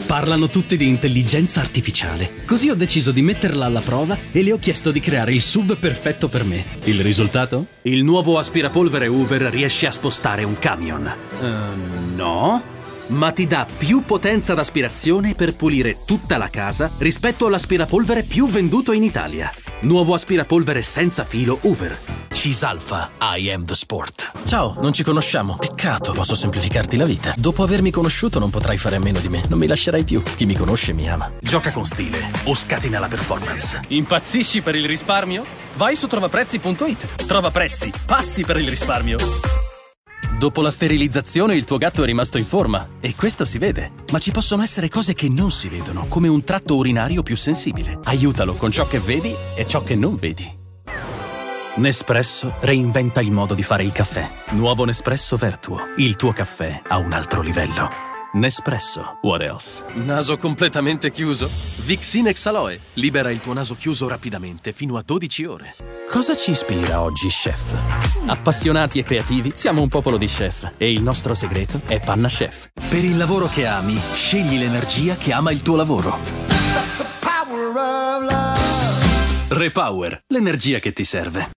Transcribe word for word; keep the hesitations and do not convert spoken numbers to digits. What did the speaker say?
Parlano tutti di intelligenza artificiale. Così ho deciso di metterla alla prova e le ho chiesto di creare il S U V perfetto per me. Il risultato? Il nuovo aspirapolvere Hoover riesce a spostare un camion. Uh, no. Ma ti dà più potenza d'aspirazione per pulire tutta la casa rispetto all'aspirapolvere più venduto in Italia. Nuovo aspirapolvere senza filo Hoover. Cisalfa, I am the sport. Ciao, non ci conosciamo. Peccato, posso semplificarti la vita. Dopo avermi conosciuto non potrai fare a meno di me. Non mi lascerai più. Chi mi conosce mi ama. Gioca con stile o scatena la performance. Impazzisci per il risparmio? Vai su trovaprezzi punto it. Trova prezzi pazzi per il risparmio. Dopo la sterilizzazione il tuo gatto è rimasto in forma e questo si vede. Ma ci possono essere cose che non si vedono, come un tratto urinario più sensibile. Aiutalo con ciò che vedi e ciò che non vedi. Nespresso reinventa il modo di fare il caffè. Nuovo Nespresso Vertuo. Il tuo caffè a un altro livello. Nespresso. What else? Naso completamente chiuso? Vicsinex Aloe. Libera il tuo naso chiuso rapidamente fino a dodici ore. Cosa ci ispira oggi, chef? Appassionati e creativi, siamo un popolo di chef e il nostro segreto è Panna Chef. Per il lavoro che ami, scegli l'energia che ama il tuo lavoro. Repower, l'energia che ti serve.